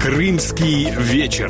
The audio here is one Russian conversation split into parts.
Крымский вечер.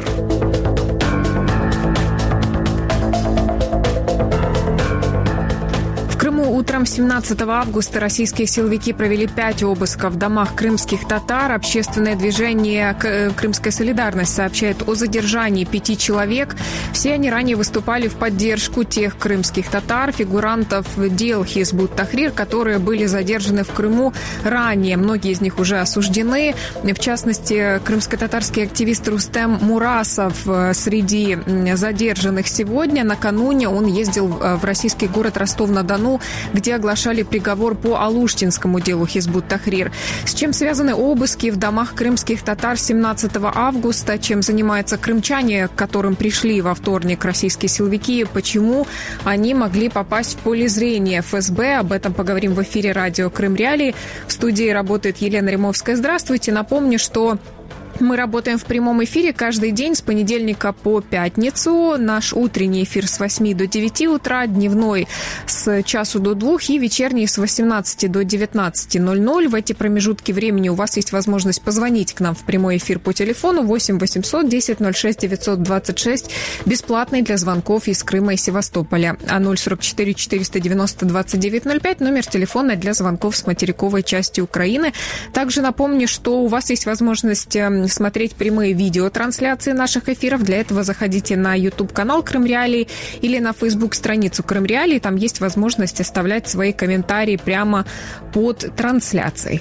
Утром 17 августа российские силовики провели 5 обысков в домах крымских татар. Общественное движение «Крымская солидарность» сообщает о задержании 5 человек. Все они ранее выступали в поддержку тех крымских татар, фигурантов дел Хизбут Тахрир, которые были задержаны в Крыму ранее. Многие из них уже осуждены. В частности, крымско-татарский активист Рустем Мурасов среди задержанных сегодня. Накануне он ездил в российский город Ростов-на-Дону, где оглашали приговор по Алуштинскому делу Хизбут Тахрир. С чем связаны обыски в домах крымских татар 17 августа? Чем занимаются крымчане, к которым пришли во вторник российские силовики? Почему они могли попасть в поле зрения ФСБ? Об этом поговорим в эфире радио Крым Реалии. В студии работает Елена Римовская. Здравствуйте. Напомню, что мы работаем в прямом эфире каждый день с понедельника по пятницу. Наш утренний эфир с 8 до 9 утра, дневной с часу до 2 и вечерний с 18 до 19:00. В эти промежутки времени у вас есть возможность позвонить к нам в прямой эфир по телефону 8 800 10 06 926, бесплатный для звонков из Крыма и Севастополя. А 044 490 2905 номер телефона для звонков с материковой части Украины. Также напомню, что у вас есть возможность смотреть прямые видеотрансляции наших эфиров. Для этого заходите на YouTube-канал Крым Реалии или на Facebook-страницу Крым Реалии. Там есть возможность оставлять свои комментарии прямо под трансляцией.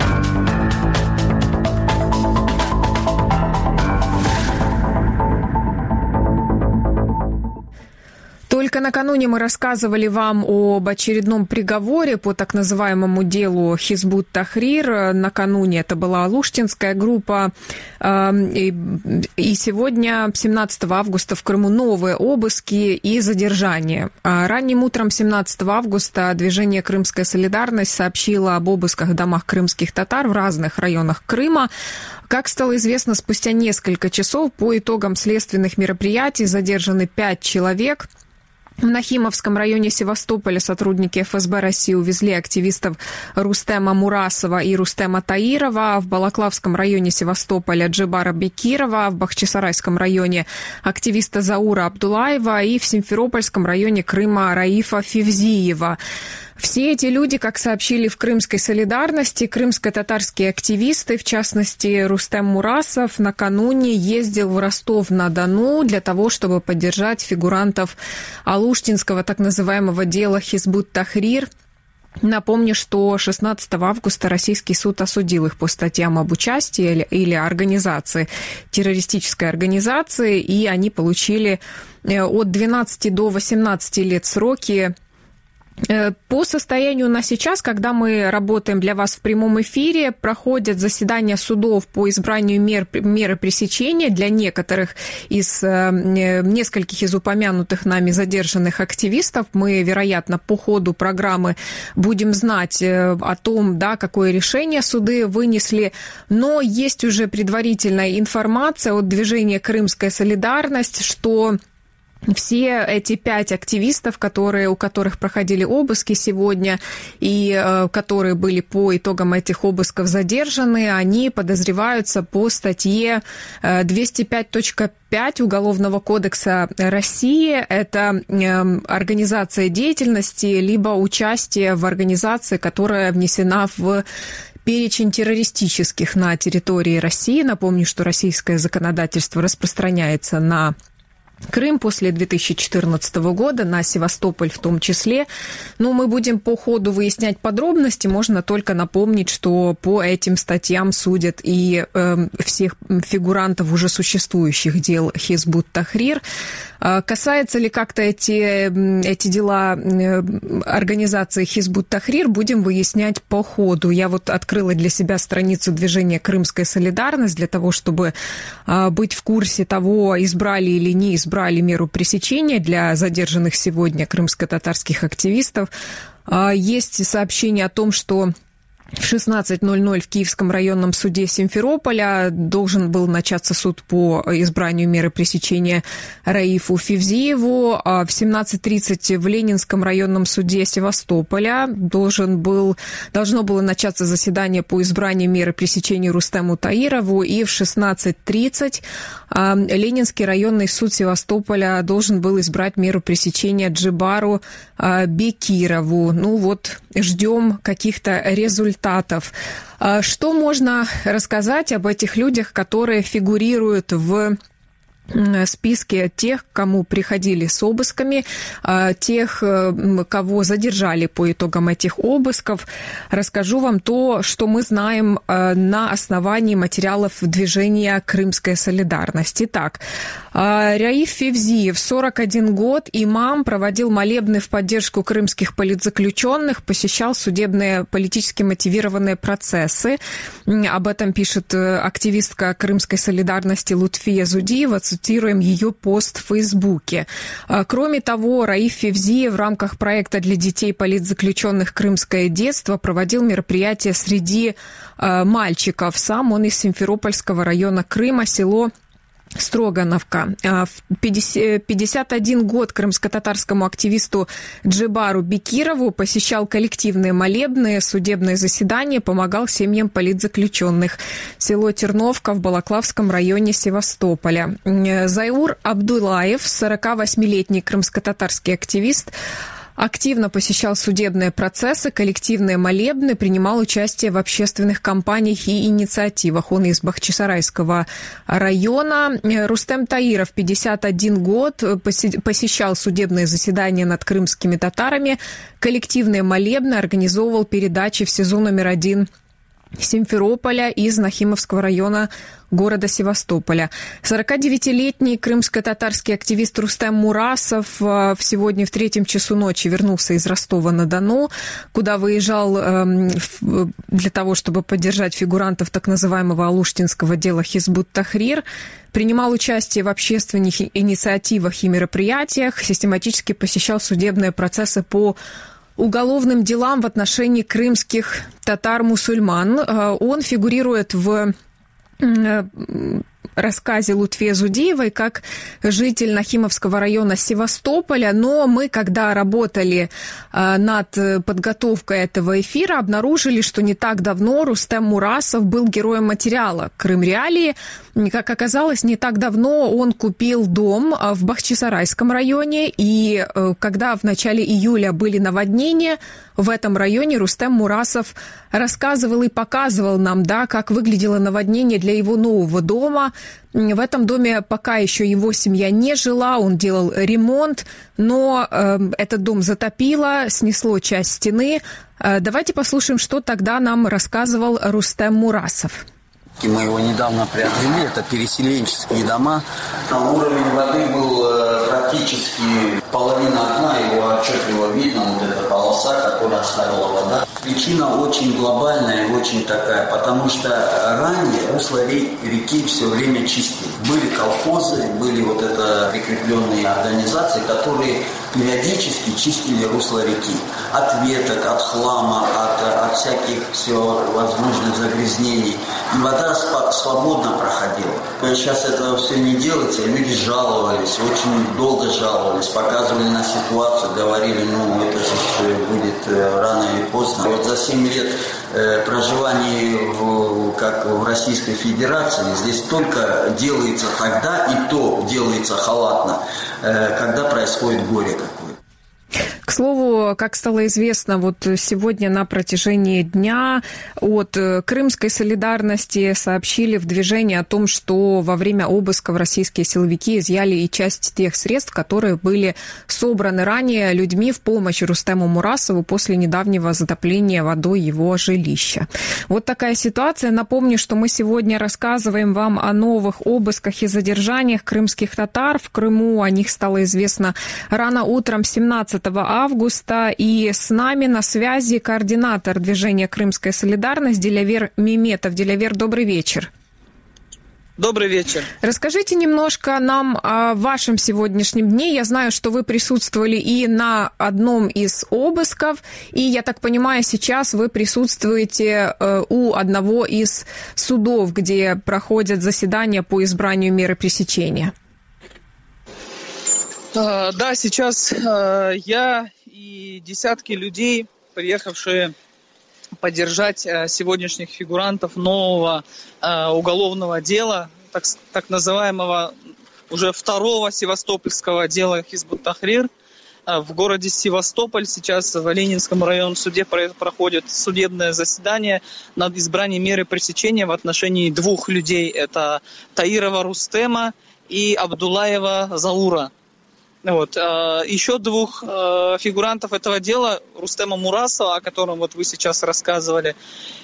Только накануне мы рассказывали вам об очередном приговоре по так называемому делу Хизбут Тахрир. Накануне это была Алуштинская группа. И сегодня, 17 августа, в Крыму новые обыски и задержания. Ранним утром 17 августа движение «Крымская солидарность» сообщило об обысках в домах крымских татар в разных районах Крыма. Как стало известно, спустя несколько часов по итогам следственных мероприятий задержаны 5 человек. В Нахимовском районе Севастополя сотрудники ФСБ России увезли активистов Рустема Мурасова и Рустема Таирова, в Балаклавском районе Севастополя Джибара Бекирова, в Бахчисарайском районе активиста Заура Абдулаева и в Симферопольском районе Крыма Раифа Февзиева. Все эти люди, как сообщили в Крымской солидарности, крымско-татарские активисты, в частности Рустем Мурасов, накануне ездил в Ростов-на-Дону для того, чтобы поддержать фигурантов Алуштинского так называемого дела Хизбут Тахрир. Напомню, что 16 августа российский суд осудил их по статьям об участии или организации, террористической организации, и они получили от 12 до 18 лет сроки. По состоянию на сейчас, когда мы работаем для вас в прямом эфире, проходят заседания судов по избранию меры пресечения для некоторых из нескольких из упомянутых нами задержанных активистов. Мы, вероятно, по ходу программы будем знать о том, да, какое решение суды вынесли, но есть уже предварительная информация от движения «Крымская солидарность», что все эти 5 активистов, у которых проходили обыски сегодня и которые были по итогам этих обысков задержаны, они подозреваются по статье 205.5 Уголовного кодекса России. Это организация деятельности либо участие в организации, которая внесена в перечень террористических на территории России. Напомню, что российское законодательство распространяется на Крым после 2014 года, на Севастополь в том числе. Но мы будем по ходу выяснять подробности. Можно только напомнить, что по этим статьям судят и всех фигурантов уже существующих дел Хизбут Тахрир. Касается ли как-то эти дела организации Хизбут Тахрир, будем выяснять по ходу. Я вот открыла для себя страницу движения «Крымская солидарность» для того, чтобы быть в курсе того, избрали или не избрали меру пресечения для задержанных сегодня крымско-татарских активистов. Есть сообщение о том, что В 16:00 в Киевском районном суде Симферополя должен был начаться суд по избранию меры пресечения Раифу Февзиеву. А в 17:30 в Ленинском районном суде Севастополя должно было начаться заседание по избранию меры пресечения Рустему Таирову. И в 16:30 Ленинский районный суд Севастополя должен был избрать меру пресечения Джибару Бекирову. Ждем каких-то результатов. Что можно рассказать об этих людях, которые фигурируют в списке тех, кому приходили с обысками, тех, кого задержали по итогам этих обысков? Расскажу вам то, что мы знаем на основании материалов движения «Крымская солидарность». Итак, Раиф Февзиев, 41 год, имам, проводил молебны в поддержку крымских политзаключенных, посещал судебные политически мотивированные процессы. Об этом пишет активистка «Крымской солидарности» Лутфия Зудиева. Цитируем ее пост в Фейсбуке. Кроме того, Раиф Февзиев в рамках проекта для детей политзаключенных «Крымское детство» проводил мероприятия среди мальчиков. Сам он из Симферопольского района Крыма, село Строгановка. В 51 год крымско-татарскому активисту Джибару Бекирову посещал коллективные молебны, судебные заседания, помогал семьям политзаключенных. Село Терновка в Балаклавском районе Севастополя. Заур Абдулаев, 48-летний крымско-татарский активист, активно посещал судебные процессы, коллективные молебны, принимал участие в общественных кампаниях и инициативах. Он из Бахчисарайского района. Рустем Таиров, 51 год, посещал судебные заседания над крымскими татарами, коллективные молебны, организовывал передачи в СИЗО номер 1 Симферополя из Нахимовского района города Севастополя. 49-летний крымско-татарский активист Рустем Мурасов сегодня в 3 часу ночи вернулся из Ростова-на-Дону, куда выезжал для того, чтобы поддержать фигурантов так называемого алуштинского дела Хизбут Тахрир. Принимал участие в общественных инициативах и мероприятиях, систематически посещал судебные процессы по уголовным делам в отношении крымских татар-мусульман. Он фигурирует в рассказе Лутфии Зудиевой как житель Нахимовского района Севастополя, но мы, когда работали над подготовкой этого эфира, обнаружили, что не так давно Рустем Мурасов был героем материала «Крым-реалии». Как оказалось, не так давно он купил дом в Бахчисарайском районе, и когда в начале июля были наводнения в этом районе, Рустем Мурасов рассказывал и показывал нам, как выглядело наводнение для его нового дома. В этом доме пока еще его семья не жила, он делал ремонт, но этот дом затопило, снесло часть стены. Давайте послушаем, что тогда нам рассказывал Рустем Мурасов. Мы его недавно приобрели, это переселенческие дома. Там уровень воды был практически половина окна, его отчетливо видно, вот эта полоса, которую оставила вода. Причина очень глобальная и очень такая, потому что ранее русло реки все время чистили. Были колхозы, были вот это прикрепленные организации, которые периодически чистили русло реки. От веток, от хлама, от всяких всевозможных загрязнений. И вода свободно проходила. Сейчас этого все не делается, люди жаловались, очень долго жаловались, показывали на ситуацию, говорили, это же будет рано или поздно. Вот за 7 лет проживания в Российской Федерации здесь только делается тогда, и то делается халатно, когда происходит горе какое-то. К слову, как стало известно, сегодня на протяжении дня от Крымской солидарности сообщили в движении о том, что во время обысков российские силовики изъяли и часть тех средств, которые были собраны ранее людьми в помощь Рустему Мурасову после недавнего затопления водой его жилища. Вот такая ситуация. Напомню, что мы сегодня рассказываем вам о новых обысках и задержаниях крымских татар в Крыму. О них стало известно рано утром 17 августа, и с нами на связи координатор движения «Крымская солидарность» Дилявер Меметов. Дилявер, добрый вечер. Добрый вечер. Расскажите немножко нам о вашем сегодняшнем дне. Я знаю, что вы присутствовали и на одном из обысков, и, я так понимаю, сейчас вы присутствуете у одного из судов, где проходят заседания по избранию меры пресечения. Да, сейчас я и десятки людей, приехавшие поддержать сегодняшних фигурантов нового уголовного дела, так называемого уже второго севастопольского дела Хизбут-Тахрир. В городе Севастополь сейчас в Ленинском районном суде проходит судебное заседание над избранием меры пресечения в отношении двух людей. Это Таирова Рустема и Абдуллаева Заура. Вот. Еще двух фигурантов этого дела, Рустема Мурасова, о котором вот вы сейчас рассказывали,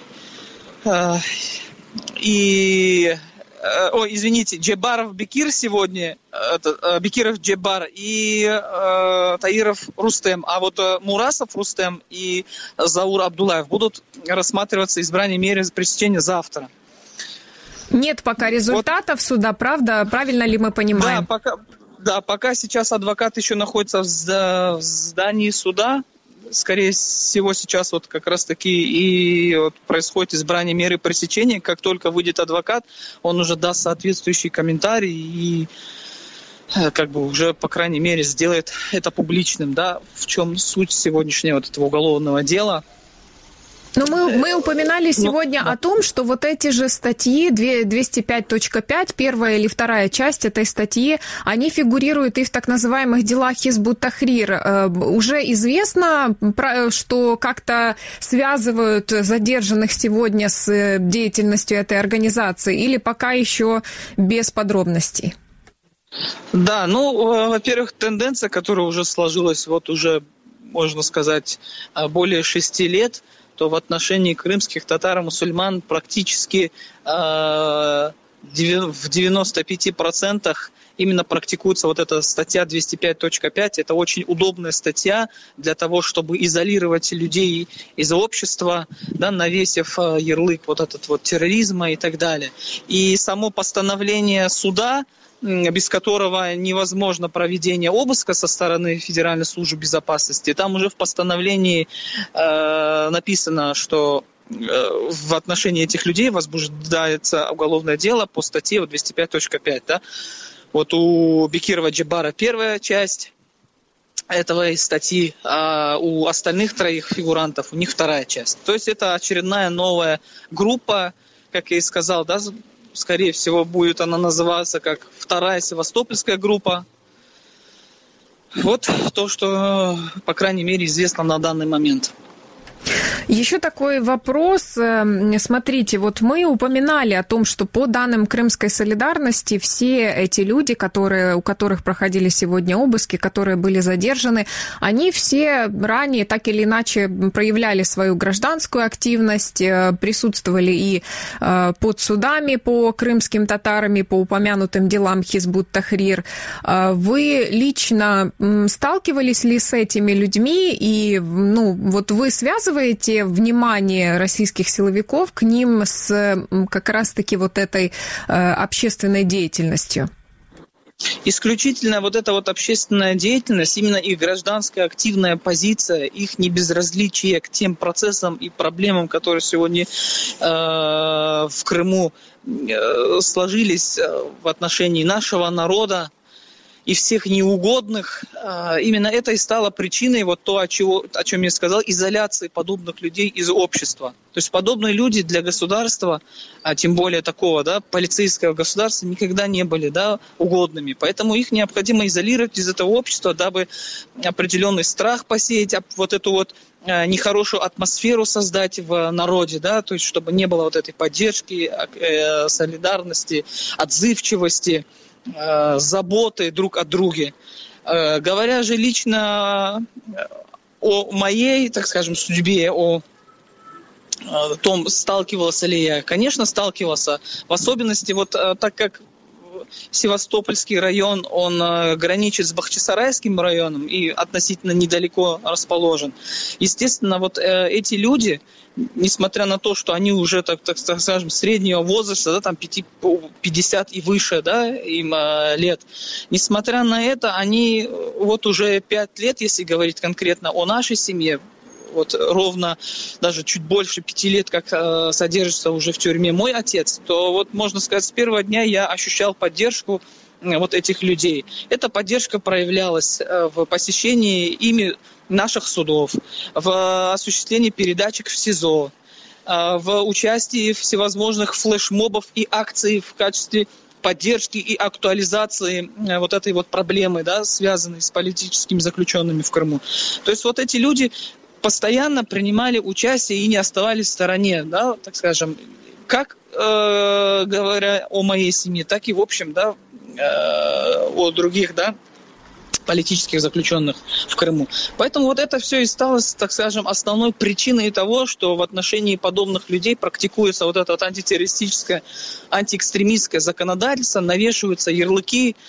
Джебаров Бекир сегодня, Бекиров Джебар и Таиров Рустем. А вот Мурасов Рустем и Заур Абдуллаев будут рассматриваться избрание меры пресечения завтра. Нет пока результатов суда, правда? Правильно ли мы понимаем? Пока сейчас адвокат еще находится в здании суда. Скорее всего, сейчас вот как раз-таки и вот происходит избрание меры пресечения. Как только выйдет адвокат, он уже даст соответствующий комментарий и как бы уже, по крайней мере, сделает это публичным. Да? В чем суть сегодняшнего вот этого уголовного дела? Но мы упоминали сегодня о том, что вот эти же статьи 205.5, первая или вторая часть этой статьи, они фигурируют и в так называемых делах Хизбут-Тахрир. Уже известно, что как-то связывают задержанных сегодня с деятельностью этой организации, или пока еще без подробностей? Да, во-первых, тенденция, которая уже сложилась вот уже, можно сказать, более 6 лет, то в отношении крымских татар-мусульман практически в 95% именно практикуется вот эта статья 205.5. Это очень удобная статья для того, чтобы изолировать людей из общества, да, навесив ярлык вот этот вот терроризма и так далее. И само постановление суда, без которого невозможно проведение обыска со стороны Федеральной службы безопасности. Там уже в постановлении написано, что в отношении этих людей возбуждается уголовное дело по статье 205.5. Да? Вот у Бекирова Джебара первая часть этого статьи, а у остальных троих фигурантов у них вторая часть. То есть это очередная новая группа, как я и сказал, да, скорее всего, будет она называться как вторая севастопольская группа. Вот то, что, по крайней мере, известно на данный момент. Еще такой вопрос. Смотрите, вот мы упоминали о том, что по данным Крымской солидарности все эти люди, у которых проходили сегодня обыски, которые были задержаны, они все ранее так или иначе проявляли свою гражданскую активность, присутствовали и под судами по крымским татарам, по упомянутым делам Хизбут-Тахрир. Вы лично сталкивались ли с этими людьми? И вот вы связываете внимание российских силовиков к ним с как раз-таки вот этой общественной деятельностью? Исключительно вот эта вот общественная деятельность, именно их гражданская активная позиция, их небезразличие к тем процессам и проблемам, которые сегодня в Крыму сложились в отношении нашего народа и всех неугодных, именно это и стало причиной вот то, о чем я сказал, изоляции подобных людей из общества. То есть подобные люди для государства, а тем более такого, да, полицейского государства, никогда не были, да, угодными. Поэтому их необходимо изолировать из этого общества, дабы определенный страх посеять, вот эту вот нехорошую атмосферу создать в народе, да, то есть чтобы не было вот этой поддержки, солидарности, отзывчивости, заботы друг о друге. Говоря же лично о моей, так скажем, судьбе, о том, сталкивался ли я, конечно, сталкивался. В особенности, вот так как Севастопольский район, он граничит с Бахчисарайским районом и относительно недалеко расположен. Естественно, вот эти люди, несмотря на то, что они уже, так скажем, среднего возраста, да, там 50 и выше, да, им лет, несмотря на это, они вот уже 5 лет, если говорить конкретно о нашей семье, вот ровно даже чуть больше 5 лет, как содержится уже в тюрьме мой отец, то вот можно сказать, с первого дня я ощущал поддержку вот этих людей. Эта поддержка проявлялась в посещении ими наших судов, в осуществлении передачек в СИЗО, в участии в всевозможных флешмобов и акций в качестве поддержки и актуализации вот этой вот проблемы, да, связанной с политическими заключенными в Крыму. То есть вот эти люди постоянно принимали участие и не оставались в стороне, да, так скажем, как говоря о моей семье, так и в общем, да, о других, да, политических заключенных в Крыму. Поэтому вот это все и стало, так скажем, основной причиной того, что в отношении подобных людей практикуется вот это вот антитеррористическое, антиэкстремистское законодательство, навешиваются ярлыки,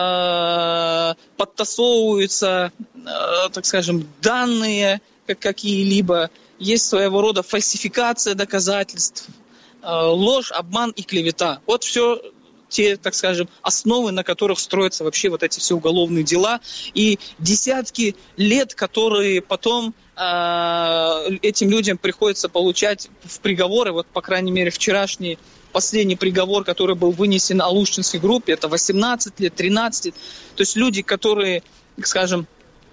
подтасовываются, так скажем, данные какие-либо, есть своего рода фальсификация доказательств, ложь, обман и клевета. Вот все те, так скажем, основы, на которых строятся вообще вот эти все уголовные дела. И десятки лет, которые потом этим людям приходится получать в приговоры. Вот, по крайней мере, вчерашний последний приговор, который был вынесен Алушинской группе, это 18 лет, 13 лет. То есть люди, которые, скажем,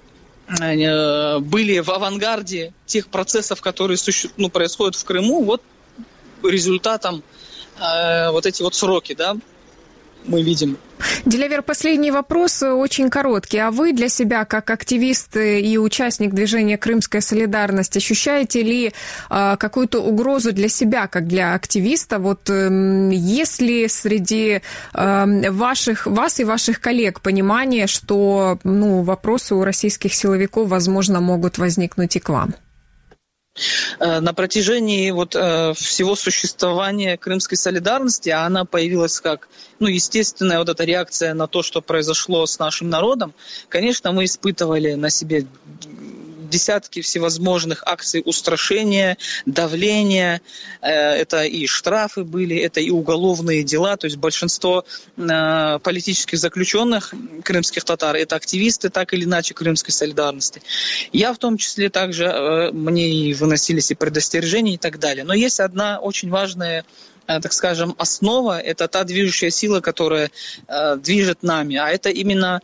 были в авангарде тех процессов, которые происходят в Крыму, вот результатом вот эти вот сроки, да, мы видим. Дилявер, последний вопрос, очень короткий. А вы для себя, как активист и участник движения «Крымская солидарность», ощущаете ли какую-то угрозу для себя, как для активиста? Вот есть ли среди вас и ваших коллег понимание, что вопросы у российских силовиков, возможно, могут возникнуть и к вам? На протяжении всего существования Крымской солидарности, она появилась как естественная вот эта реакция на то, что произошло с нашим народом. Конечно, мы испытывали на себе десятки всевозможных акций устрашения, давления. Это и штрафы были, это и уголовные дела. То есть большинство политических заключенных крымских татар – это активисты, так или иначе, Крымской солидарности. Я в том числе также, мне и выносились и предостережения и так далее. Но есть одна очень важная, так скажем, основа, это та движущая сила, которая движет нами. А это именно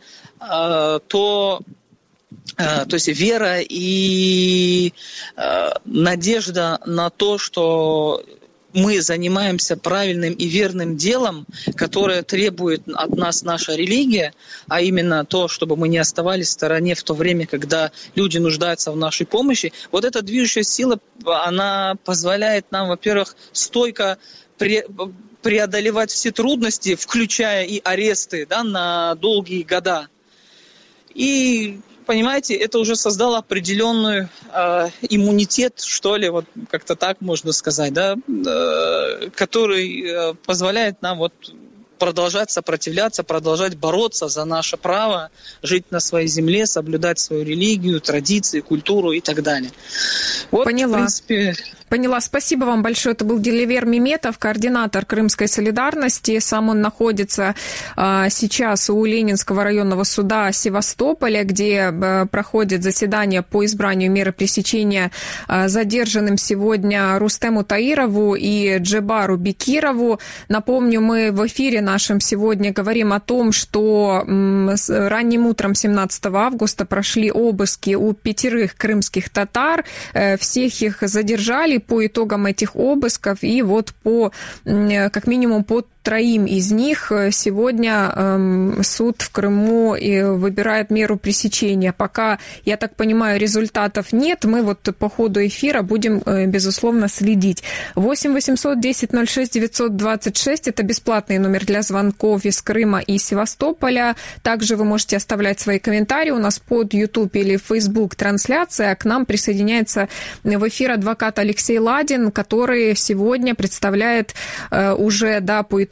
то есть вера и надежда на то, что мы занимаемся правильным и верным делом, которое требует от нас наша религия, а именно то, чтобы мы не оставались в стороне в то время, когда люди нуждаются в нашей помощи. Вот эта движущая сила, она позволяет нам, во-первых, стойко преодолевать все трудности, включая и аресты, да, на долгие года. И понимаете, это уже создало определенный иммунитет, что ли, вот как-то так можно сказать, да, который позволяет нам продолжать сопротивляться, продолжать бороться за наше право жить на своей земле, соблюдать свою религию, традиции, культуру и так далее. Вот, поняла. В принципе... Поняла. Спасибо вам большое. Это был Дилявер Меметов, координатор Крымской солидарности. Сам он находится сейчас у Ленинского районного суда Севастополя, где проходит заседание по избранию меры пресечения задержанным сегодня Рустему Таирову и Джебару Бекирову. Напомню, мы в эфире нашем сегодня говорим о том, что ранним утром 17 августа прошли обыски у 5 крымских татар. Всех их задержали по итогам этих обысков, и как минимум по 3 из них сегодня суд в Крыму выбирает меру пресечения. Пока, я так понимаю, результатов нет. Мы по ходу эфира будем, безусловно, следить. 8 800 10 06 926 – это бесплатный номер для звонков из Крыма и Севастополя. Также вы можете оставлять свои комментарии. У нас под YouTube или Facebook трансляция. К нам присоединяется в эфир адвокат Алексей Ладин, который сегодня представляет уже, по итогам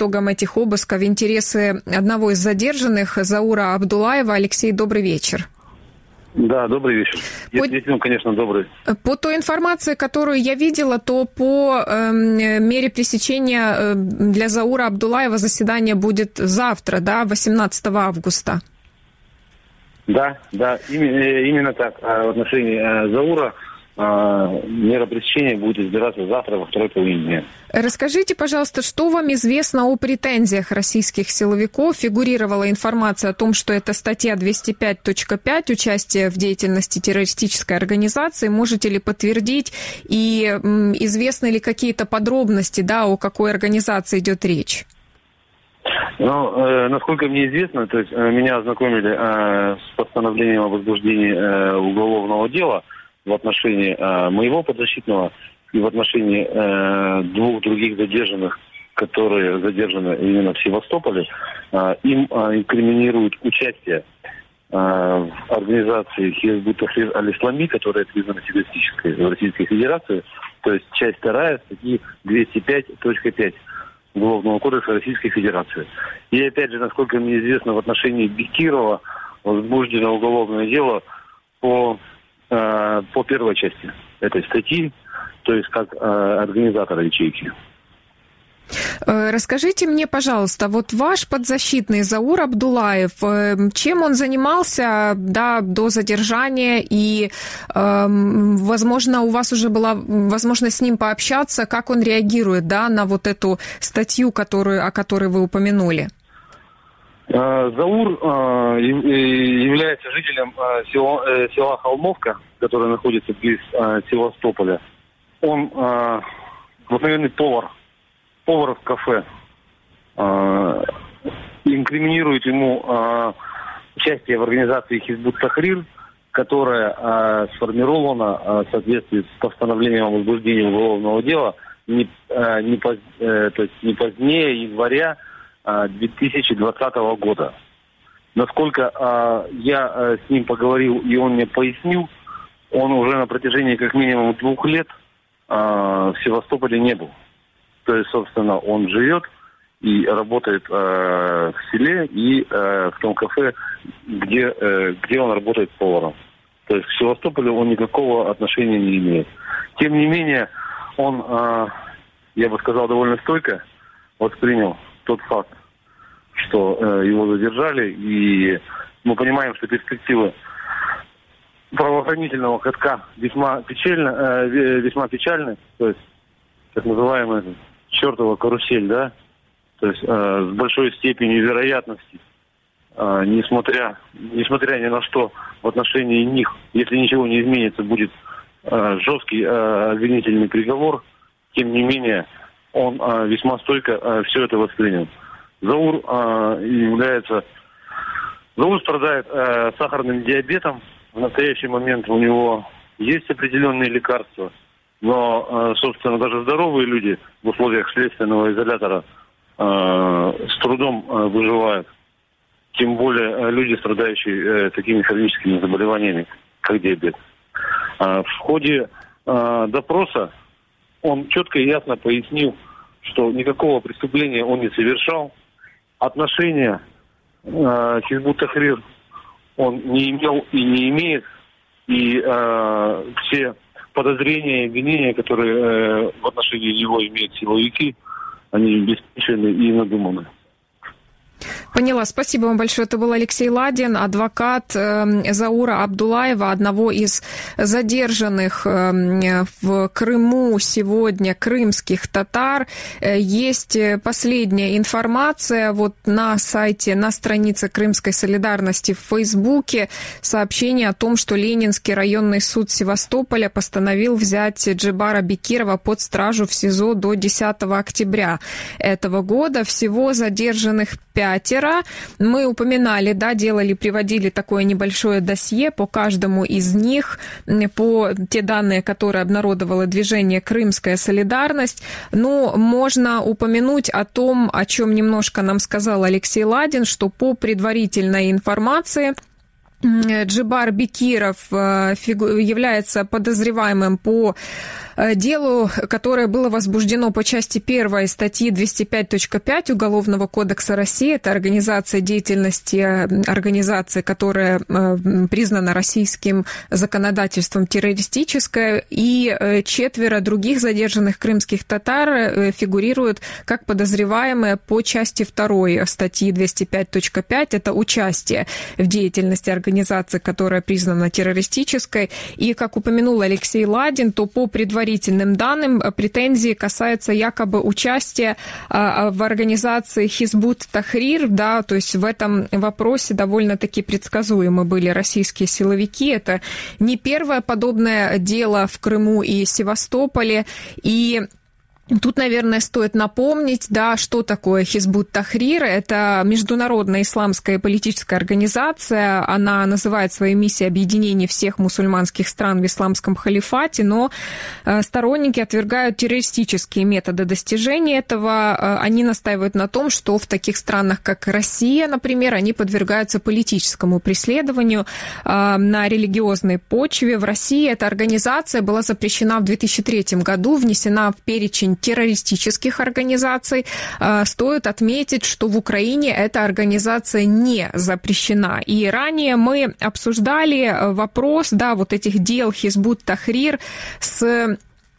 итогам этих обысков интересы одного из задержанных, Заура Абдулаева. Алексей, добрый вечер. Да, добрый вечер. Если, конечно, добрый. По той информации, которую я видела, то по мере пресечения для Заура Абдулаева заседание будет завтра, да, 18 августа. Да, именно так. В отношении Заура мера пресечения будет избираться завтра во второй половине дня. Расскажите, пожалуйста, что вам известно о претензиях российских силовиков? Фигурировала информация о том, что это статья 205.5, участие в деятельности террористической организации. Можете ли подтвердить? И известны ли какие-то подробности, да, о какой организации идет речь? Ну, насколько мне известно, то есть меня ознакомили с постановлением о возбуждении уголовного дела в отношении моего подзащитного и в отношении двух других задержанных, которые задержаны именно в Севастополе. Им инкриминируют участие в организации Хизбут Тахрир Аль-Ислами, которая признана террористической в Российской Федерации, то есть часть 2 статьи 205.5 Уголовного кодекса Российской Федерации. И опять же, насколько мне известно, в отношении Бекирова возбуждено уголовное дело по первой части этой статьи, то есть как организатора ячейки. Расскажите мне, пожалуйста, вот ваш подзащитный Заур Абдулаев, чем он занимался, да, до задержания, и, возможно, у вас уже была возможность с ним пообщаться, как он реагирует, да, на вот эту статью, о которой вы упомянули? Заур является жителем села Холмовка, которое находится близ Севастополя. Он обыкновенный повар в кафе. Инкриминирует ему участие в организации Хизбут Тахрир, которая сформирована в соответствии с постановлением о возбуждении уголовного дела не позднее января 2020 года. Насколько я с ним поговорил и он мне пояснил, он уже на протяжении как минимум 2 лет в Севастополе не был. То есть, собственно, он живет и работает в селе и в том кафе, где он работает поваром. То есть к Севастополю он никакого отношения не имеет. Тем не менее, он, я бы сказал, довольно стойко воспринял тот факт, что его задержали, и мы понимаем, что перспективы правоохранительного ходка весьма печальны, то есть так называемая чертова карусель, да, то есть с большой степенью вероятности, несмотря ни на что в отношении них, если ничего не изменится, будет жесткий обвинительный приговор. Тем не менее, он весьма стойко все это воспринял. Заур страдает сахарным диабетом. В настоящий момент у него есть определенные лекарства, но, собственно, даже здоровые люди в условиях следственного изолятора с трудом выживают. Тем более люди, страдающие такими хроническими заболеваниями, как диабет. В ходе допроса он четко и ясно пояснил, что никакого преступления он не совершал. Отношения к Хизбут Тахрир он не имел и не имеет. И все подозрения и обвинения, которые в отношении него имеют силовики, они беспричинны и надуманы. Поняла. Спасибо вам большое. Это был Алексей Ладин, адвокат Заура Абдулаева, одного из задержанных в Крыму сегодня крымских татар. Есть последняя информация вот на сайте, на странице Крымской солидарности в Фейсбуке. Сообщение о том, что Ленинский районный суд Севастополя постановил взять Джебара Бекирова под стражу в СИЗО до 10 октября этого года. Всего задержанных 5. Мы упоминали, да, приводили такое небольшое досье по каждому из них, по те данные, которые обнародовало движение «Крымская солидарность». Но можно упомянуть о том, о чем немножко нам сказал Алексей Ладин, что по предварительной информации Джибар Бекиров является подозреваемым по делу, которое было возбуждено по части 1 статьи 205.5 Уголовного кодекса России. Это организация, которая признана российским законодательством террористической, и 4 других задержанных крымских татар фигурируют как подозреваемые по части 2 статьи 205.5. Это участие в деятельности организации, которая признана террористической. И, как упомянул Алексей Ладин, то по предварительным данным претензии касаются якобы участия в организации Хизбут Тахрир, да, то есть в этом вопросе довольно-таки предсказуемы были российские силовики. Это не первое подобное дело в Крыму и Севастополе, и тут, наверное, стоит напомнить, да, что такое Хизбут Тахрир. Это международная исламская политическая организация. Она называет своей миссией объединение всех мусульманских стран в исламском халифате, но сторонники отвергают террористические методы достижения этого. Они настаивают на том, что в таких странах, как Россия, например, они подвергаются политическому преследованию на религиозной почве. В России эта организация была запрещена в 2003 году, внесена в перечень террористических организаций. Стоит отметить, что в Украине эта организация не запрещена. И ранее мы обсуждали вопрос, да, вот этих дел Хизбут Тахрир с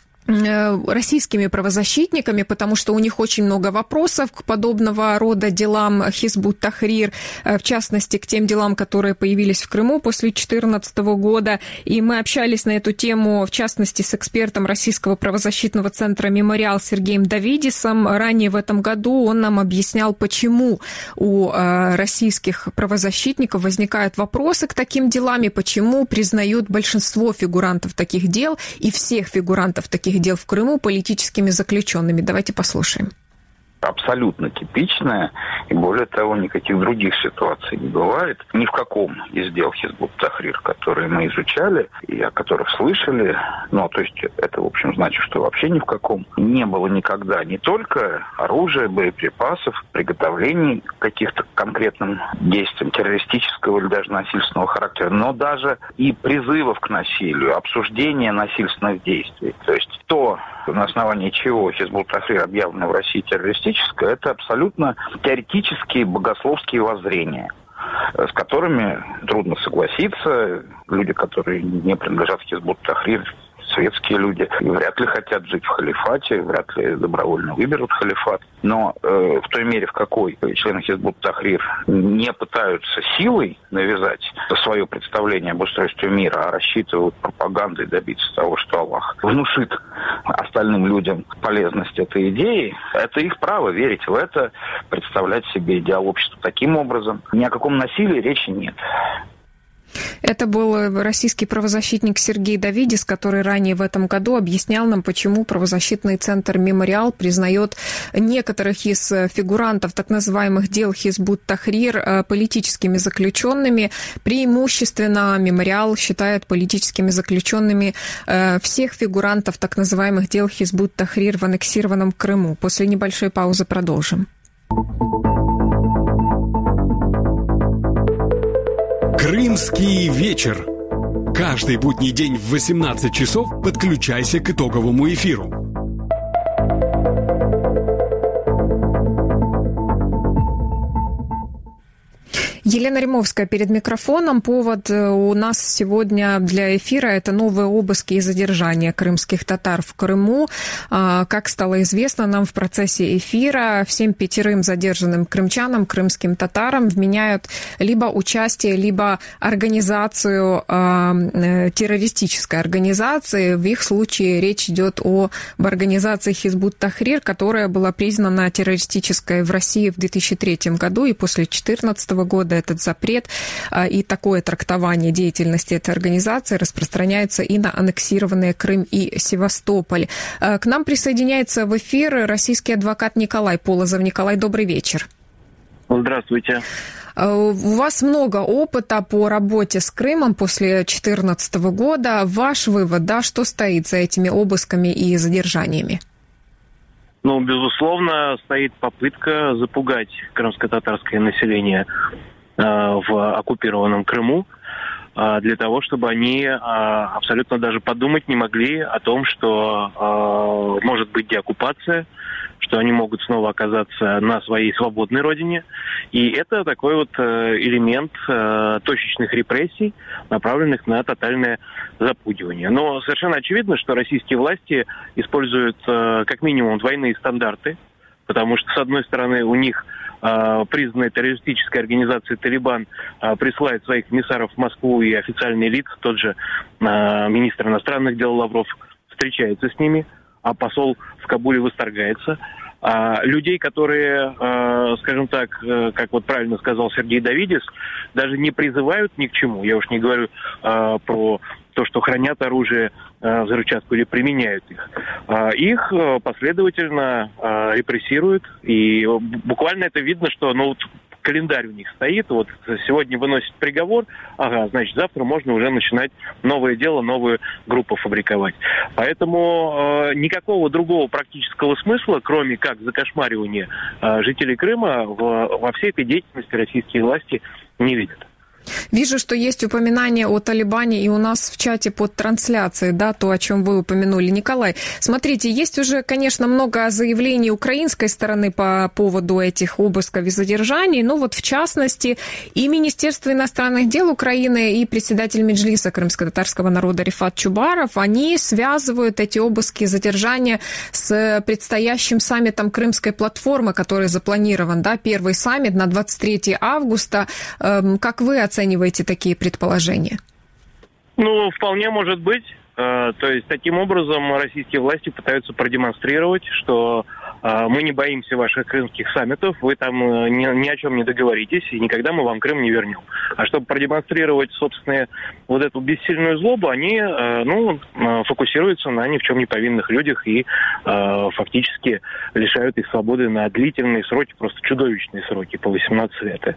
российскими правозащитниками, потому что у них очень много вопросов к подобного рода делам Хизбут Тахрир, в частности, к тем делам, которые появились в Крыму после 2014 года. И мы общались на эту тему, в частности, с экспертом Российского правозащитного центра «Мемориал» Сергеем Давидисом. Ранее в этом году он нам объяснял, почему у российских правозащитников возникают вопросы к таким делам и почему признают большинство фигурантов таких дел и всех фигурантов таких дел в Крыму политическими заключенными. Давайте послушаем. Абсолютно типичная, и более того, никаких других ситуаций не бывает. Ни в каком из дел Хизбут Тахрир, которые мы изучали и о которых слышали, ну, то есть это, в общем, значит, что вообще ни в каком не было никогда не только оружия, боеприпасов, приготовлений к каких-то конкретным действиям террористического или даже насильственного характера, но даже и призывов к насилию, обсуждения насильственных действий. То есть то, на основании чего Хизбут Тахрир объявлено в России террористической, это абсолютно теоретические богословские воззрения, с которыми трудно согласиться. Люди, которые не принадлежат Хизбут Тахрир, светские люди, вряд ли хотят жить в халифате, вряд ли добровольно выберут халифат. Но в той мере, в какой члены Хизбут Тахрир не пытаются силой навязать свое представление об устройстве мира, а рассчитывают пропагандой добиться того, что Аллах внушит остальным людям полезность этой идеи, это их право верить в это, представлять себе идеал общества таким образом. Ни о каком насилии речи нет. Это был российский правозащитник Сергей Давидис, который ранее в этом году объяснял нам, почему правозащитный центр «Мемориал» признает некоторых из фигурантов так называемых дел Хизбут Тахрир политическими заключенными. Преимущественно «Мемориал» считает политическими заключенными всех фигурантов так называемых дел Хизбут Тахрир в аннексированном Крыму. После небольшой паузы продолжим. Крымский вечер. Каждый будний день в 18 часов подключайся к итоговому эфиру. Елена Римовская перед микрофоном. Повод у нас сегодня для эфира – это новые обыски и задержания крымских татар в Крыму. Как стало известно нам в процессе эфира, всем 5 задержанным крымчанам, крымским татарам вменяют либо участие, либо организацию террористической организации. В их случае речь идет об организации Хизбут Тахрир, которая была признана террористической в России в 2003 году, и после 2014 года этот запрет и такое трактование деятельности этой организации распространяется и на аннексированные Крым и Севастополь. К нам присоединяется в эфир российский адвокат Николай Полозов. Николай, добрый вечер. Здравствуйте. У вас много опыта по работе с Крымом после 2014 года. Ваш вывод, да, что стоит за этими обысками и задержаниями? Ну, безусловно, стоит попытка запугать крымско-татарское население в оккупированном Крыму. для того, чтобы они абсолютно даже подумать не могли о том, что может быть деоккупация, что они могут снова оказаться на своей свободной родине. И это такой вот элемент точечных репрессий, направленных на тотальное запугивание. Но совершенно очевидно, что российские власти используют как минимум двойные стандарты, потому что, с одной стороны, у них признанная террористическая организация «Талибан» присылает своих комиссаров в Москву и официальные лица, тот же министр иностранных дел Лавров встречается с ними, а посол в Кабуле восторгается. Людей, которые, скажем так, как вот правильно сказал Сергей Давидис, даже не призывают ни к чему. Я уж не говорю про то, что хранят оружие, взрывчатку или применяют их. Их последовательно репрессируют. И буквально это видно, что календарь у них стоит, вот сегодня выносит приговор, значит, завтра можно уже начинать новое дело, новую группу фабриковать. Поэтому никакого другого практического смысла, кроме как закошмаривания жителей Крыма, во всей этой деятельности российские власти не видят. Вижу, что есть упоминание о Талибане и у нас в чате под трансляцией, да, то, о чем вы упомянули. Николай, смотрите, есть уже, конечно, много заявлений украинской стороны по поводу этих обысков и задержаний, но вот в частности и Министерство иностранных дел Украины, и председатель Меджлиса крымско-татарского народа Рифат Чубаров, они связывают эти обыски и задержания с предстоящим саммитом Крымской платформы, который запланирован, да, первый саммит на 23 августа. Как вы оцениваете такие предположения? Вполне может быть. То есть, таким образом, российские власти пытаются продемонстрировать, что мы не боимся ваших крымских саммитов, вы там ни о чем не договоритесь, и никогда мы вам Крым не вернем. А чтобы продемонстрировать, собственно, вот эту бессильную злобу, они, фокусируются на ни в чем не повинных людях и фактически лишают их свободы на длительные сроки, просто чудовищные сроки, по 18 лет.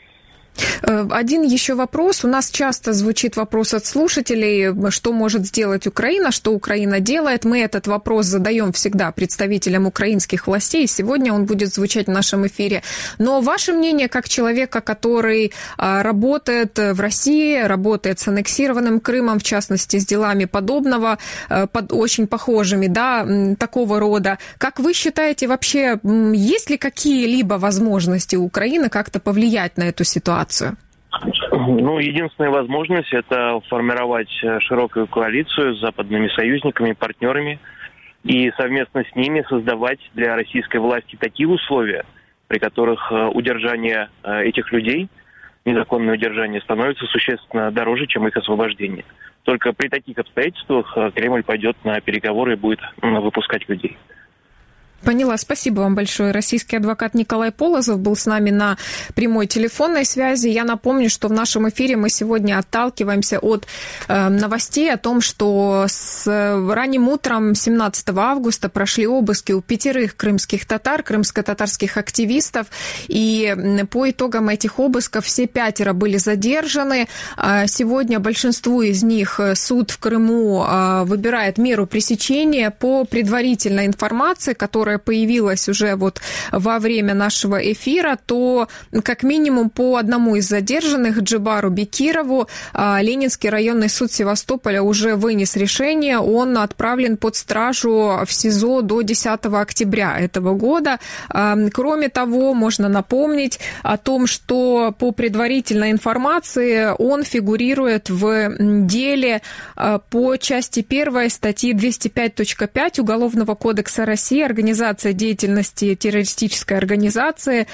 Один еще вопрос. У нас часто звучит вопрос от слушателей, что может сделать Украина, что Украина делает. Мы этот вопрос задаем всегда представителям украинских властей. Сегодня он будет звучать в нашем эфире. Но ваше мнение, как человека, который работает в России, работает с аннексированным Крымом, в частности, с делами подобного, очень похожими, да, такого рода. Как вы считаете, вообще, есть ли какие-либо возможности у Украины как-то повлиять на эту ситуацию? Единственная возможность – это формировать широкую коалицию с западными союзниками, партнерами и совместно с ними создавать для российской власти такие условия, при которых удержание этих людей, незаконное удержание, становится существенно дороже, чем их освобождение. Только при таких обстоятельствах Кремль пойдет на переговоры и будет выпускать людей. Поняла. Спасибо вам большое. Российский адвокат Николай Полозов был с нами на прямой телефонной связи. Я напомню, что в нашем эфире мы сегодня отталкиваемся от новостей о том, что с ранним утром 17 августа прошли обыски у 5 крымских татар, крымско-татарских активистов. И по итогам этих обысков все 5 были задержаны. Сегодня большинству из них суд в Крыму выбирает меру пресечения по предварительной информации, которая появилась уже вот во время нашего эфира, то как минимум по одному из задержанных, Джибару Бекирову, Ленинский районный суд Севастополя уже вынес решение. Он отправлен под стражу в СИЗО до 10 октября этого года. Кроме того, можно напомнить о том, что по предварительной информации он фигурирует в деле по части 1 статьи 205.5 Уголовного кодекса России «Организация деятельности террористической организации».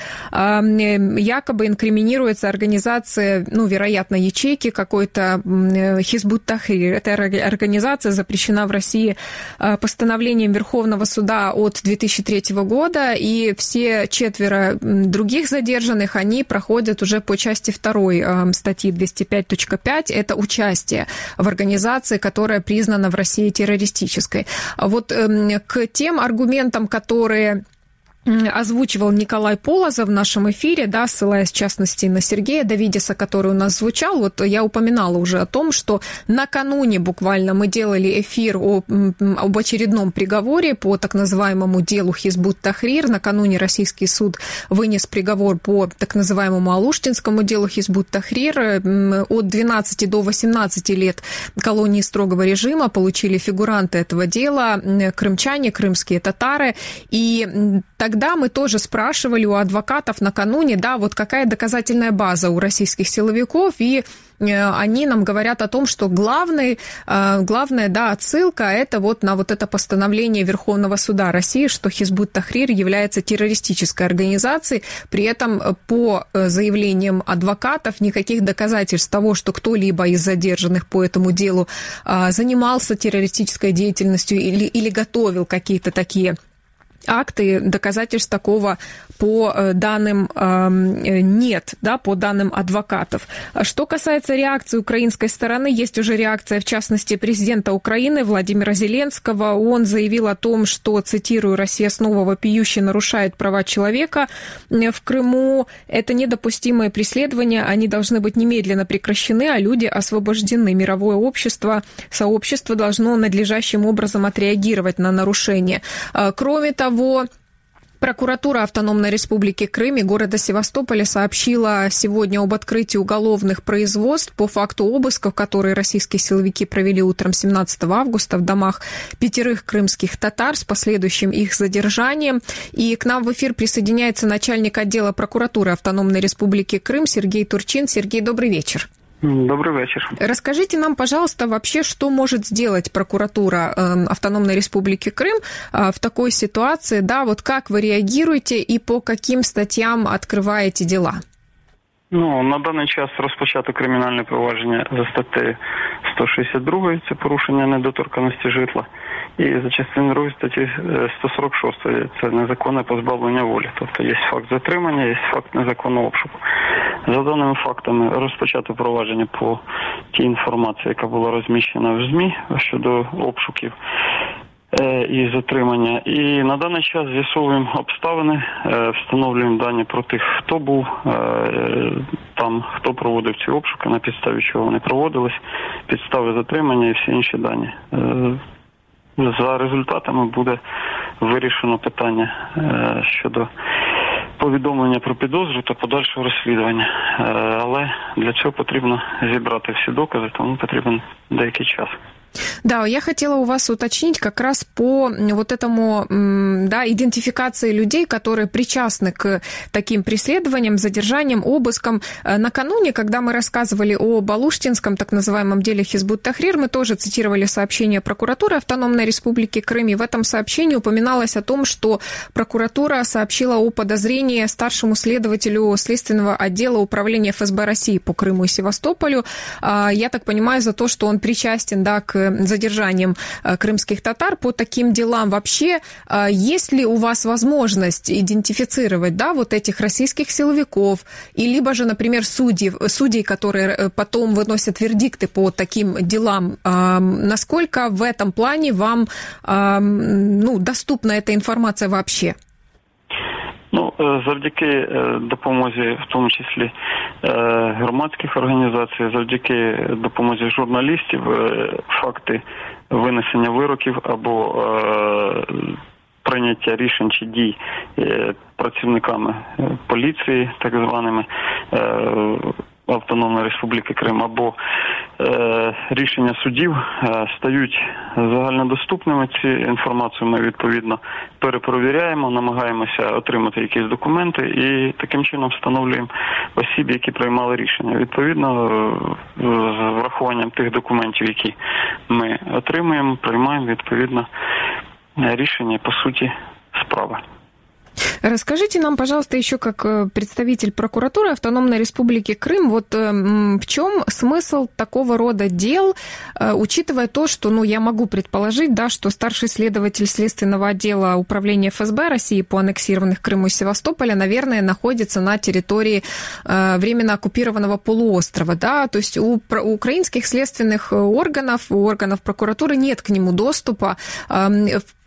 Якобы инкриминируется организация, вероятно, ячейки какой-то Хизбут Тахрир. Эта организация запрещена в России постановлением Верховного суда от 2003 года, и все 4 других задержанных, они проходят уже по части 2 статьи 205.5. Это участие в организации, которая признана в России террористической. Вот к тем аргументам, которые озвучивал Николай Полозов в нашем эфире, да, ссылаясь в частности на Сергея Давидиса, который у нас звучал. Вот я упоминала уже о том, что накануне буквально мы делали эфир об очередном приговоре по так называемому делу Хизбут-Тахрир. Накануне российский суд вынес приговор по так называемому алуштинскому делу Хизбут-Тахрир. От 12 до 18 лет колонии строгого режима получили фигуранты этого дела, крымчане, крымские татары. И тогда мы тоже спрашивали у адвокатов накануне, да, вот какая доказательная база у российских силовиков, и они нам говорят о том, что главная, да, отсылка это вот на вот это постановление Верховного суда России, что Хизбут-Тахрир является террористической организацией. При этом по заявлениям адвокатов никаких доказательств того, что кто-либо из задержанных по этому делу занимался террористической деятельностью или готовил какие-то такие акты, доказательств такого по данным нет, да, по данным адвокатов. Что касается реакции украинской стороны, есть уже реакция, в частности, президента Украины Владимира Зеленского. Он заявил о том, что, цитирую, «Россия снова вопиюще нарушает права человека в Крыму. Это недопустимые преследования, они должны быть немедленно прекращены, а люди освобождены. Мировое сообщество должно надлежащим образом отреагировать на нарушения». Кроме того, прокуратура Автономной Республики Крым и города Севастополя сообщила сегодня об открытии уголовных производств по факту обысков, которые российские силовики провели утром 17 августа в домах 5 крымских татар с последующим их задержанием. И к нам в эфир присоединяется начальник отдела прокуратуры Автономной Республики Крым Сергей Турчин. Сергей, добрый вечер. Добрый вечер. Расскажите нам, пожалуйста, вообще, что может сделать прокуратура Автономной Республики Крым в такой ситуации, да, вот как вы реагируете і по каким статтям открываете дела? На даний час розпочато кримінальне провадження за статтею 162, це порушення недоторканності житла, і за частиною 2 статті 146, це незаконне позбавлення волі. Тобто є факт затримання, є факт незаконного обшуку. За даними фактами розпочато провадження по тій інформації, яка була розміщена в ЗМІ щодо обшуків і затримання. І на даний час з'ясовуємо обставини, встановлюємо дані про тих, хто був там, хто проводив ці обшуки, на підставі чого вони проводились, підстави затримання і всі інші дані. За результатами буде вирішено питання щодо повідомлення про підозру та подальшого розслідування. Але для цього потрібно зібрати всі докази, тому потрібен деякий час. Да, я хотела у вас уточнить как раз по вот этому, да, идентификации людей, которые причастны к таким преследованиям, задержаниям, обыскам. Накануне, когда мы рассказывали об алуштинском так называемом деле Хизбут-Тахрир, мы тоже цитировали сообщение прокуратуры Автономной Республики Крым, и в этом сообщении упоминалось о том, что прокуратура сообщила о подозрении старшему следователю Следственного отдела Управления ФСБ России по Крыму и Севастополю. Я так понимаю, за то, что он причастен, да, к задержанием крымских татар. По таким делам вообще есть ли у вас возможность идентифицировать, да, вот этих российских силовиков, и либо же, например, судей, которые потом выносят вердикты по таким делам? Насколько в этом плане вам доступна эта информация вообще? Завдяки допомозі, в тому числі громадських організацій, завдяки допомозі журналістів, факти винесення вироків або прийняття рішень чи дій працівниками поліції, так званими Автономної Республіки Крим, або рішення судів стають загальнодоступними. Ці інформацію ми, відповідно, перепровіряємо, намагаємося отримати якісь документи і таким чином встановлюємо осіб, які приймали рішення. Відповідно, з врахуванням тих документів, які ми отримуємо, приймаємо, відповідно, рішення по суті справи. Расскажите нам, пожалуйста, еще как представитель прокуратуры Автономной Республики Крым, вот в чем смысл такого рода дел, учитывая то, что, я могу предположить, да, что старший следователь Следственного отдела Управления ФСБ России по аннексированных Крыму и Севастополя, наверное, находится на территории временно оккупированного полуострова, да, то есть у украинских следственных органов, у органов прокуратуры нет к нему доступа.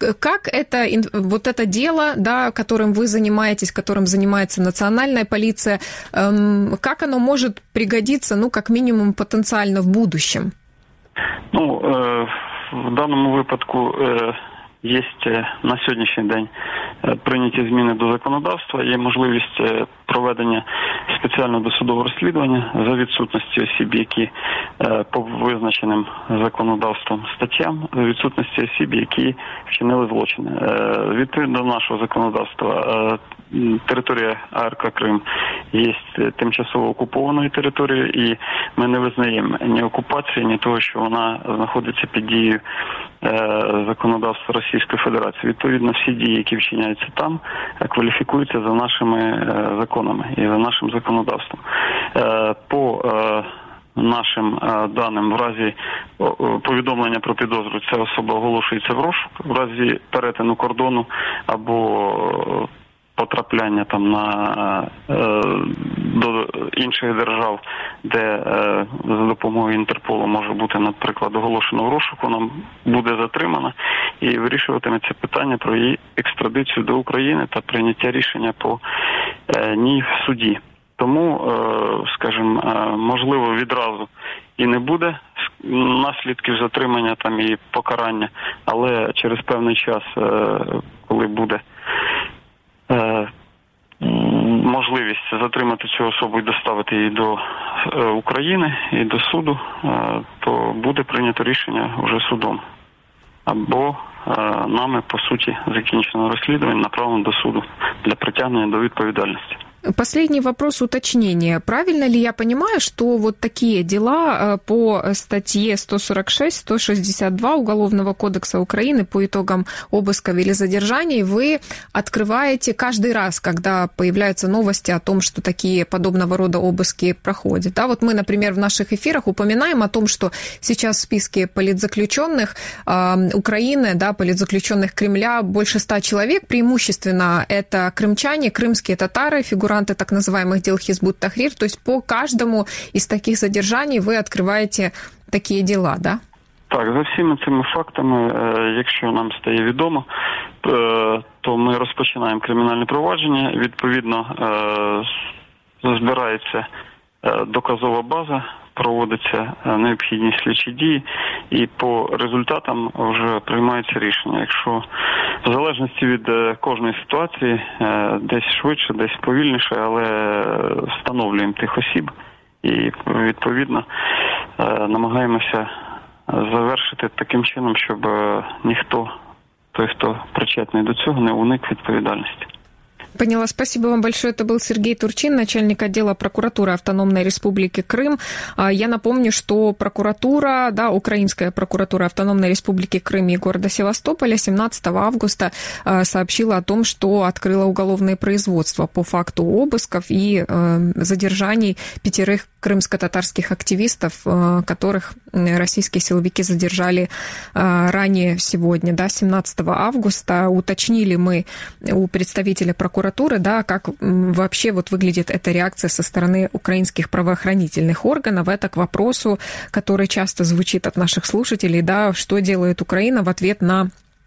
как это дело, да, которым вы занимаетесь, которым занимается национальная полиция, как оно может пригодиться, ну, как минимум, потенциально в будущем? Ну, в даному випадку є на сьогоднішній день прийняті зміни до законодавства, є можливість проведення спеціального досудового розслідування за відсутності осіб, які по визначеним законодавством статтям, за відсутності осіб, які вчинили злочини. Відповідно до нашого законодавства, територія АРК Крим є тимчасово окупованою територією, і ми не визнаємо ні окупації, ні того, що вона знаходиться під дією законодавства Російської Федерації. Відповідно, всі дії, які вчиняються там, кваліфікуються за нашими законами і за нашим законодавством. По нашим даним, в разі повідомлення про підозру ця особа оголошується в розшук, в разі перетину кордону або потрапляння там до інших держав, де за допомогою Інтерполу може бути, наприклад, оголошено в розшуку, вона буде затримана і вирішуватиметься питання про її екстрадицію до України та прийняття рішення по ній в суді. Тому, скажімо, можливо, відразу і не буде наслідків затримання там і покарання, але через певний час, коли буде можливість затримати цю особу і доставити її до України і до суду, то буде прийнято рішення вже судом. Або нами, по суті, закінчено розслідування, направлено до суду для притягнення до відповідальності. Последний вопрос уточнения. Правильно ли я понимаю, что вот такие дела по статье 146-162 Уголовного кодекса Украины по итогам обысков или задержаний вы открываете каждый раз, когда появляются новости о том, что такие подобного рода обыски проходят? Да, вот мы, например, в наших эфирах упоминаем о том, что сейчас в списке политзаключенных Украины, да, политзаключенных Кремля больше 100 человек, преимущественно это крымчане, крымские татары, фигуранты так называемых дел Хизбут-Тахрир, то есть по каждому из таких задержаний вы открываете такие дела, да? Так, за всіми цими фактами, якщо нам стає відомо, то ми розпочинаємо кримінальне провадження, відповідно збирається доказова база, проводяться необхідні слідчі дії, і по результатам вже приймається рішення. Якщо в залежності від кожної ситуації, десь швидше, десь повільніше, але встановлюємо тих осіб і, відповідно, намагаємося завершити таким чином, щоб ніхто, той, хто причетний до цього, не уник відповідальності. Поняла. Спасибо вам большое. Это был Сергей Турчин, начальник отдела прокуратуры Автономной Республики Крым. Я напомню, что прокуратура, да, Украинская прокуратура Автономной Республики Крым и города Севастополя 17 августа сообщила о том, что открыла уголовное производство по факту обысков и задержаний 5 крымско-татарских активистов, которых российские силовики задержали ранее сегодня, да, 17 августа. Уточнили мы у представителя прокуратуры, да, как вообще вот выглядит эта реакция со стороны украинских правоохранительных органов. Это к вопросу, который часто звучит от наших слушателей, да, что делает Украина в ответ на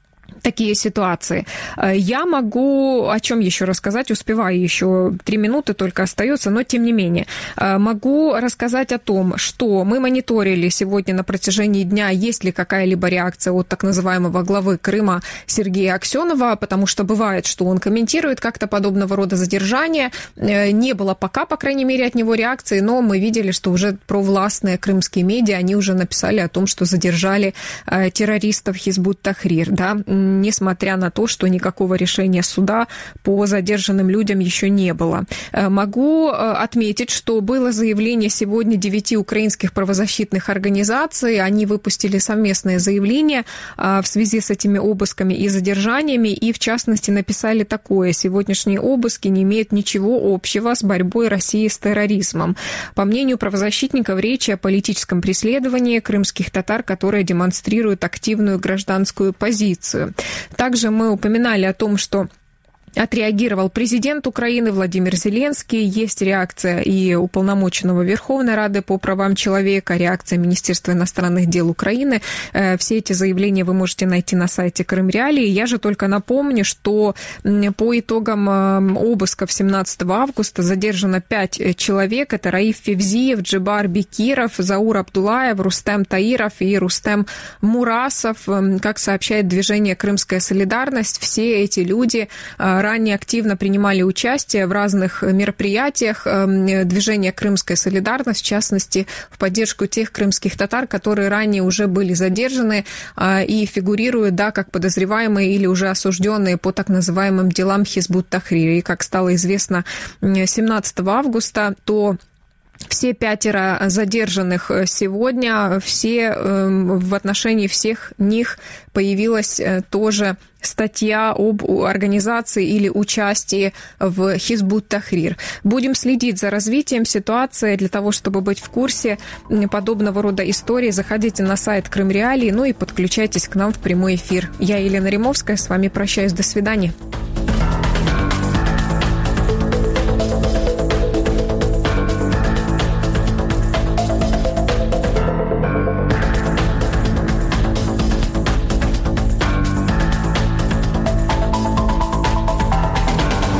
такие ситуации. Я могу о чем еще рассказать, успеваю, еще 3 минуты только остается, но тем не менее. Могу рассказать о том, что мы мониторили сегодня на протяжении дня, есть ли какая-либо реакция от так называемого главы Крыма Сергея Аксенова, потому что бывает, что он комментирует как-то подобного рода задержания. Не было пока, по крайней мере, от него реакции, но мы видели, что уже провластные крымские медиа, они уже написали о том, что задержали террористов Хизбут-Тахрир, да, несмотря на то, что никакого решения суда по задержанным людям еще не было. Могу отметить, что было заявление сегодня 9 украинских правозащитных организаций. Они выпустили совместное заявление в связи с этими обысками и задержаниями, и, в частности, написали такое: сегодняшние обыски не имеют ничего общего с борьбой России с терроризмом. По мнению правозащитников, речь о политическом преследовании крымских татар, которые демонстрируют активную гражданскую позицию. Также мы упоминали о том, что отреагировал президент Украины Владимир Зеленский. Есть реакция и уполномоченного Верховной Рады по правам человека, реакция Министерства иностранных дел Украины. Все эти заявления вы можете найти на сайте Крым Реалии. Я же только напомню, что по итогам обысков 17 августа задержано 5 человек. Это Раиф Февзиев, Джибар Бекиров, Заур Абдулаев, Рустем Таиров и Рустем Мурасов. Как сообщает движение «Крымская солидарность», все эти люди ранее активно принимали участие в разных мероприятиях движения «Крымская солидарность», в частности, в поддержку тех крымских татар, которые ранее уже были задержаны и фигурируют, как подозреваемые или уже осужденные по так называемым делам Хизбут Тахрир. И, как стало известно 17 августа, то все 5 задержанных сегодня, в отношении всех них появилась тоже статья об организации или участии в Хизбут Тахрир. Будем следить за развитием ситуации. Для того, чтобы быть в курсе подобного рода историй, заходите на сайт Крым Реалии, и подключайтесь к нам в прямой эфир. Я, Елена Римовская, с вами прощаюсь. До свидания.